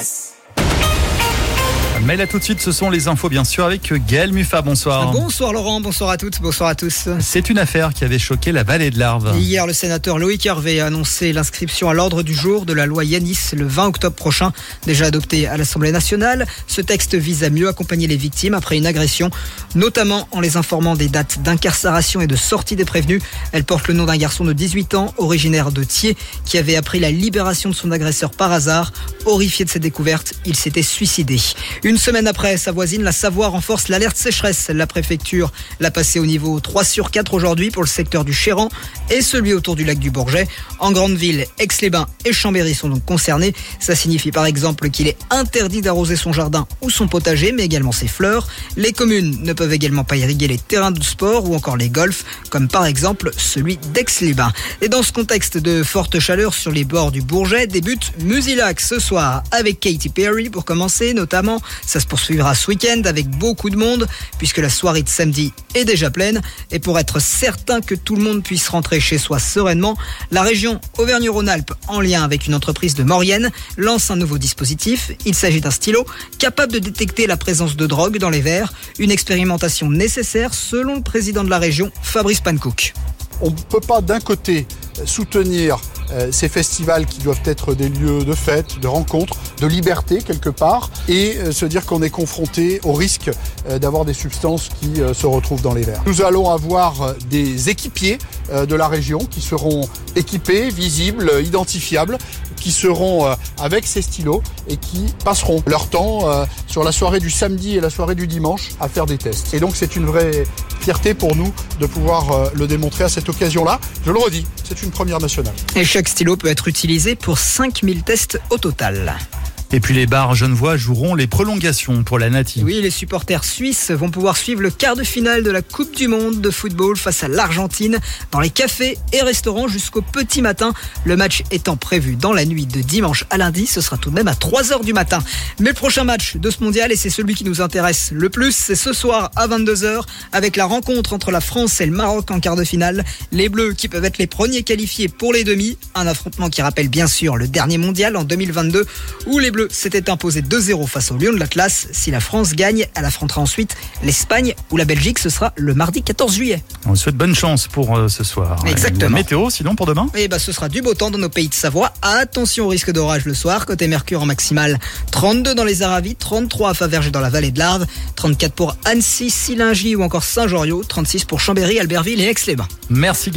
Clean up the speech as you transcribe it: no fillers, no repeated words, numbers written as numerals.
Mais là tout de suite, ce sont les infos bien sûr avec Gaël Muffat, bonsoir. Bonsoir Laurent, bonsoir à toutes, bonsoir à tous. C'est une affaire qui avait choqué la vallée de l'Arve. Hier, le sénateur Loïc Hervé a annoncé l'inscription à l'ordre du jour de la loi Yanis le 20 octobre prochain, déjà adoptée à l'Assemblée nationale. Ce texte vise à mieux accompagner les victimes après une agression, notamment en les informant des dates d'incarcération et de sortie des prévenus. Elle porte le nom d'un garçon de 18 ans, originaire de Thiers, qui avait appris la libération de son agresseur par hasard. Horrifié de cette découverte, il s'était suicidé. Une semaine après, sa voisine, la Savoie, renforce l'alerte sécheresse. La préfecture l'a passé au niveau 3/4 aujourd'hui pour le secteur du Chéran et celui autour du lac du Bourget. En grande ville, Aix-les-Bains et Chambéry sont donc concernés. Ça signifie par exemple qu'il est interdit d'arroser son jardin ou son potager, mais également ses fleurs. Les communes ne peuvent également pas irriguer les terrains de sport ou encore les golfs, comme par exemple celui d'Aix-les-Bains. Et dans ce contexte de forte chaleur sur les bords du Bourget, débute Musilac ce soir avec Katy Perry pour commencer notamment. Ça se poursuivra ce week-end avec beaucoup de monde puisque la soirée de samedi est déjà pleine. Et pour être certain que tout le monde puisse rentrer chez soi sereinement, la région Auvergne-Rhône-Alpes, en lien avec une entreprise de Maurienne, lance un nouveau dispositif. Il s'agit d'un stylo capable de détecter la présence de drogue dans les verres. Une expérimentation nécessaire selon le président de la région, Fabrice Pankouk. On ne peut pas d'un côté soutenir ces festivals qui doivent être des lieux de fête, de rencontre, de liberté quelque part, et se dire qu'on est confronté au risque d'avoir des substances qui se retrouvent dans les verres. Nous allons avoir des équipiers de la région qui seront équipés, visibles, identifiables, qui seront avec ces stylos et qui passeront leur temps sur la soirée du samedi et la soirée du dimanche à faire des tests. Et donc c'est une vraie fierté pour nous de pouvoir le démontrer à cette occasion-là. Je le redis, c'est une première nationale. Et chaque stylo peut être utilisé pour 5000 tests au total. Et puis les bars genevois joueront les prolongations pour la Nati. Oui, les supporters suisses vont pouvoir suivre le quart de finale de la Coupe du Monde de football face à l'Argentine dans les cafés et restaurants jusqu'au petit matin. Le match étant prévu dans la nuit de dimanche à lundi, ce sera tout de même à 3h du matin. Mais le prochain match de ce mondial, et c'est celui qui nous intéresse le plus, c'est ce soir à 22h avec la rencontre entre la France et le Maroc en quart de finale. Les Bleus qui peuvent être les premiers qualifiés pour les demi. Un affrontement qui rappelle bien sûr le dernier mondial en 2022 où les Bleus s'était imposé 2-0 face aux Lions de l'Atlas. Si la France gagne, elle affrontera ensuite l'Espagne ou la Belgique. Ce sera le mardi 14 juillet. On souhaite bonne chance pour ce soir. Exactement. La météo sinon pour demain ? Ce sera du beau temps dans nos pays de Savoie. Attention au risque d'orage le soir. Côté Mercure en maximale, 32 dans les Aravis, 33 à Faverges et dans la vallée de l'Arve, 34 pour Annecy, Sillingy ou encore Saint-Joriot, 36 pour Chambéry, Albertville et Aix-les-Bains. Merci.